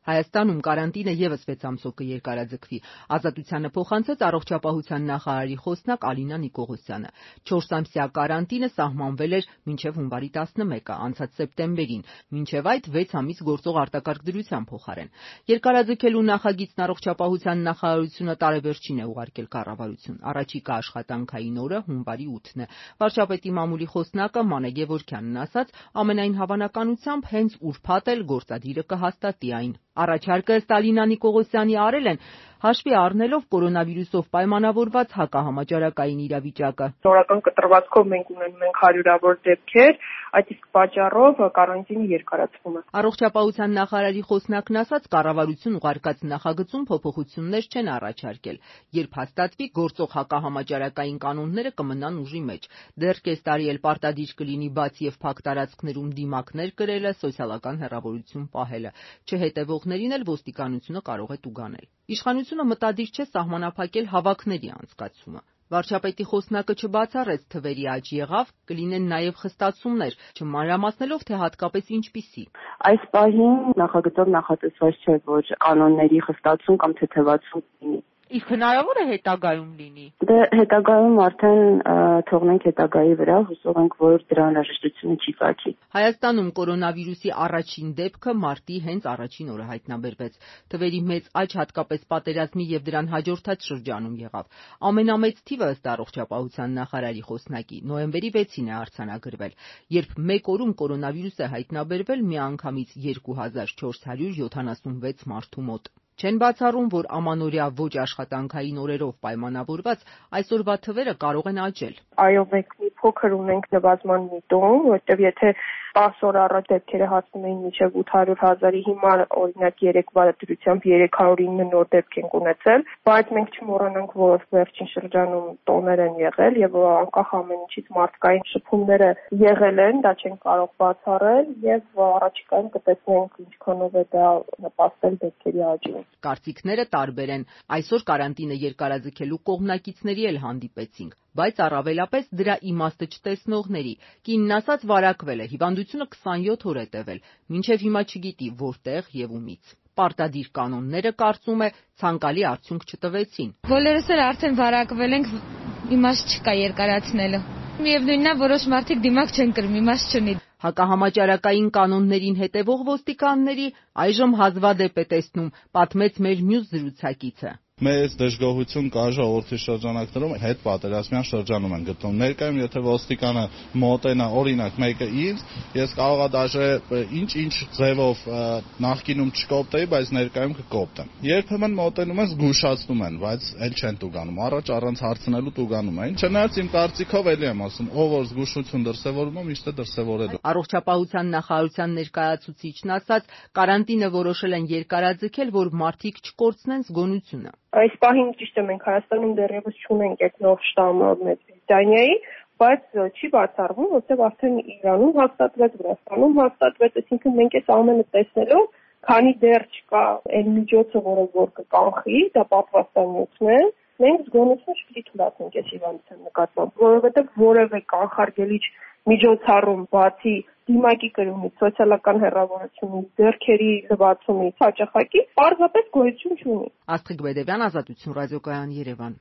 Հայաստանում կարանտինը եւս 6 ամսով կերկարաձգվի։ Ազատությանը փոխանցեց առողջապահության նախարարի խոսնակ Ալինա Նիկողոսյանը։ 4 ամսյա կարանտինը սահմանվել էր մինչև հունվարի 11-ը, անցած սեպտեմբերին, մինչև այդ 6 ամիս գործող արտակարգ դրության փոխարեն։ Երկարաձգելու նախագիծն առողջապահության նախարարությունը տարեվերջին է ուղարկել կառավարություն։ Առաջիկա աշխատանքային օրը հունվարի 8-ն է։ Վարչապետի մամուլի խոսնակը Մանե Գևորգյանն ասաց, ամենայն հավանականությամբ հենց ուրբաթ էլ գործադիրը կհաստատի այն։ Առաջարկը ըստ Ալինա Նիկողոսյանի արել են հաշվի առնելով կորոնավիրուսով պայմանավորված հակահամաճարակային իրավիճակը։ Նորական կտրվածքով մենք ունենում ենք հարյուրավոր դեպքեր, այդ իսկ պատճառով կարանտինը երկարացվում է։ Առողջապահության նախարարի խոսնակն ասաց, կառավարություն ուղարկած նախագծում փոփոխություններ չեն առաջարկել։ Երբ հաստատվի, գործող հակահամաճարակային կանոնները կմնան ուժի մեջ։ Դեռ կես տարի էլ պարտադիր կլինի բաց եւ փակ տարածքներում դիմակներ կրելը, սոցիալական հեռավորություն պահելը։ Չհետևողներին էլ ոստիկանությունը կարող է տուգանել։ Իշխանությունը մտադիր չէ սահմանափակել հավաքների անցկացումը։ Վարչապետի խոսնակը չբացառեց թվերի աճ եղավ, կլինեն նաև խստացումներ, չմանրամասնելով թե հատկապես ինչպիսի։ Այս պահին նախագծով նախատեսված չէ, որ կանոնների խստացում կամ թեթևացում լինի։ Իսկ հնարավոր է հետագայում լինի։ Դե հետագայում արդեն թողնենք հետագայի վրա, հուսով ենք, որ դրա անհրաժեշտությունը չի ծագի։ Հայաստանում կորոնավիրուսի առաջին դեպքը մարտի հենց առաջին օրը հայտնաբերվեց։ Թվերի մեծ աճ հատկապես պատերազմի եւ դրան հաջորդած շրջանում եղավ։ Ամենամեծ թիվը ըստ առողջապահության նախարարի խոսնակի նոյեմբերի 6-ին է արձանագրվել, երբ մեկ օրում կորոնավիրուս է հայտնաբերվել միանգամից 2476 մարդու մոտ։ Չեն բացառում, որ ամանորյա ոչ աշխատանքային օրերով պայմանավորված այսօրվա թվերը կարող են աճել։ Այո, մենք մի փոքր ունենք նվազման միտում, որտեղ եթե 10 օր առաջ դեպքերը հասնում էին մինչև 800,000-ի, հիմա օրինակ երեկվա դրությամբ 309 նոր դեպք ենք ունեցել, բայց մենք չմոռանանք, որ վերջին շրջանում տոներ են եղել եւ անկախ ամեն ինչից մարդկային շփումները եղել են, դա չեն կարող բացառել եւ առաջիկայում կտեսնենք ինչքանով է դա նպաստել դեպքերի աճին։ Կարծիքները տարբեր են։ Այսօր կարանտինը երկարաձգելու կողմնակիցների էլ հանդիպեցինք, բայց առավելապես դրա իմաստը չտեսնողների։ Կինն ասաց վարակվել է, հիվանդությունը 27 օր է տևել, մինչև հիմա չգիտի որտեղ եւ ումից։ Պարտադիր կանոնները, կարծում է, ցանկալի արդյունք չտվեցին։ Բոլորս էլ արդեն վարակվել ենք, իմաստ չկա երկարացնելու։ Միևնույնն է, որոշ մարդիկ դիմակ չեն կրում, իմաստ չունի։ Հակահամաճարակային կանոններին հետևող ոստիկանների այժմ հազվադեպ է տեսնում, պատմեց մեր մյուս զրուցակիցը։ Մեծ դժգոհություն կա ժողովրդի շրջանակներում, հետ պատերազմյան շրջանում են գտնում։ Ներկայում եթե ոստիկանը մոտենա, օրինակ մեկը ինձ, ես կարողա դաժե ինչ ձևով նախկինում չկոպտեի, բայց ներկայում կկոպտեմ։ Երբեմն մոտենում են, զգուշացնում են, բայց էլ չեն տուգանում։ Առաջ առանց հարցնելու տուգանում են։ Չնայած իմ կարծիքով էլի եմ ասում, ով որ զգուշություն դրսևորում է, միշտ է դրսևորելու։ Առողջապահության նախարարության ներկայացուցիչն ասաց, կարանտինը որոշել են երկարաձգել, որ մարդիկ չկորցնեն զգոնությունը։ Այս պահին ճիշտ է, մենք Հայաստանում դեռևս չունենք այդ նոր շտամը Մեծ Բրիտանիայի, բայց չի բացառվում, որտեղ արդեն Իրանում հաստատվեց, Վրաստանում հաստատվեց, այսինքն մենք այս ամենը տեսնելով, քանի դեռ չկա այն միջոցը, որը որ կկանխի, դա պատվաստանյութն է, մենք զգոնություն չպիտի թույլատնենք այս հիվանդության նկատմամբ, որովհետև որևէ կանխարգելիչ միջոցառում բացի դիմակի կրումից, սոցիալական հեռավորությունից, ձեռքերի լվացումից, հաճախակի պարզապես գոյություն չունի։ Աստղիկ Բեդևյան, Ազատություն ռադիոկայան, Երևան։